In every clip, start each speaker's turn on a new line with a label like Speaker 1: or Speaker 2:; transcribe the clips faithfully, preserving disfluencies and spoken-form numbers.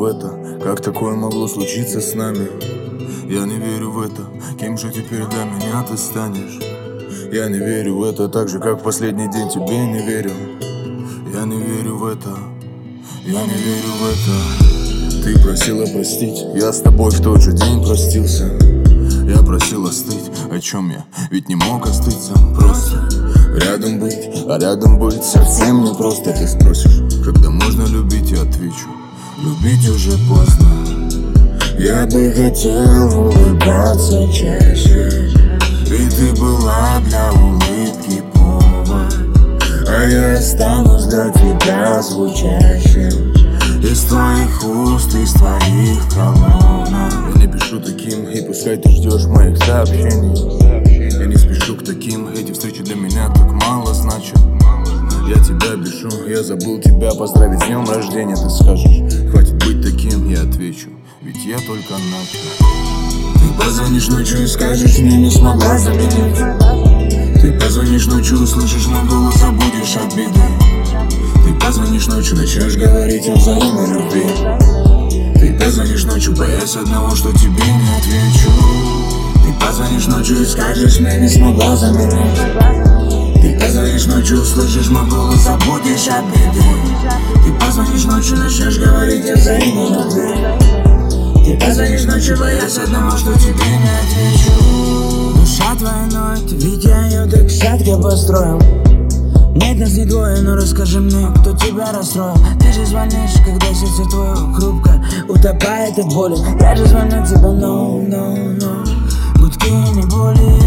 Speaker 1: в это. Как такое могло случиться с нами? Я не верю в это. Кем же теперь для меня ты станешь? Я не верю в это, так же как в последний день тебе не верю. Я не верю в это. Я не верю в это. Ты просила простить, я с тобой в тот же день простился. Я просил остыть, о чем я ведь не мог остыть сам. Просто рядом быть, а рядом быть совсем не просто. Ты спросишь, когда можно любить, я отвечу: любить уже поздно. Я бы хотел улыбаться чаще, ведь ты была для улыбки повод. А я останусь для тебя звучащим из твоих уст, из твоих колонок. Я не пишу таким, и пускай ты ждешь моих сообщений. Я не спешу к таким, эти встречи для меня так мало значат. Я тебя бешу, я забыл тебя поздравить с днем рождения. Ты скажешь, хватит быть таким, я отвечу, ведь я только начал. Ты позвонишь ночью и скажешь, мне не смогла заменить. Ты позвонишь ночью, услышишь мой голос, забудешь обиды. Ты позвонишь ночью, начнешь говорить о взаимной любви. Ты позвонишь ночью, боясь одного, что тебе не отвечу. Ты позвонишь ночью и скажешь, мне не смогла заменить. Ты позвонишь ночью, услышишь мой голос, забудешь обиды. Ты позвонишь ночью, начнешь говорить о взаимной любви. Ты позвонишь ночью, боясь одного, что тебе не отвечу. Душа твоя ноет, ведь я ее так сладко построил. Нет нас не двое, но расскажи мне, кто тебя расстроил. Ты же звонишь, когда сердце твое хрупко утопает от боли. Я же звоню тебе, но, но, но гудки не боли.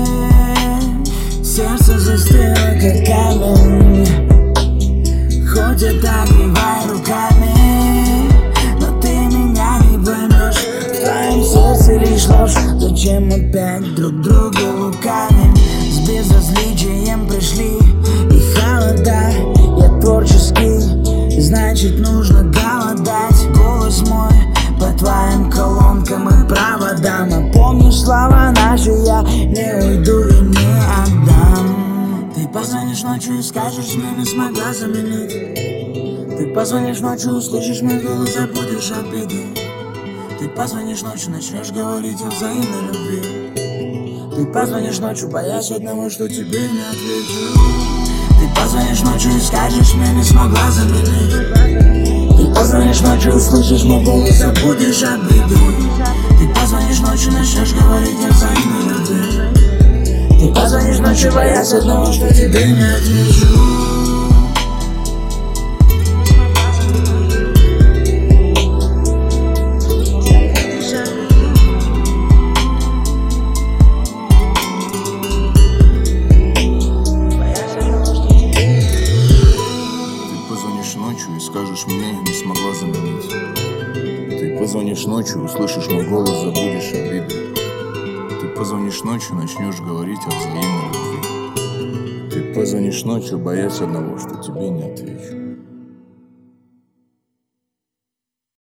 Speaker 1: Сердце застыло, как камень. Хоть это огревай руками, но ты меня не поймешь. В твоем сердце лишь ложь. Зачем опять друг друга лукавим? С безразличием пришли и холода. Я творческий, значит нужно голодать. Голос мой по твоим колонкам и проводам. А помнишь слова наши, я не уйду и не отдам. Ты позвонишь ночью и скажешь, мне не смогла заменить. Ты позвонишь ночью, услышишь мой голос, забудешь обиды. Ты позвонишь ночью, начнешь говорить о взаимной любви. Ты позвонишь ночью, боясь одного, что тебе не отвечу. Ты позвонишь ночью и скажешь, мне не смогла заменить. Ты позвонишь ночью, услышишь мой голос, забудешь обиды. Ты позвонишь ночью, начнешь говорить о взаимной любви. Ты позвонишь ночью, боясь одного, что тебе не отвечу. Ночью и скажешь, мне не смогла заменить. Ты позвонишь ночью, услышишь мой голос, забудешь обиды. Ты позвонишь ночью, начнешь говорить о взаимной любви. Ты позвонишь ночью, боясь одного, что тебе не отвечу.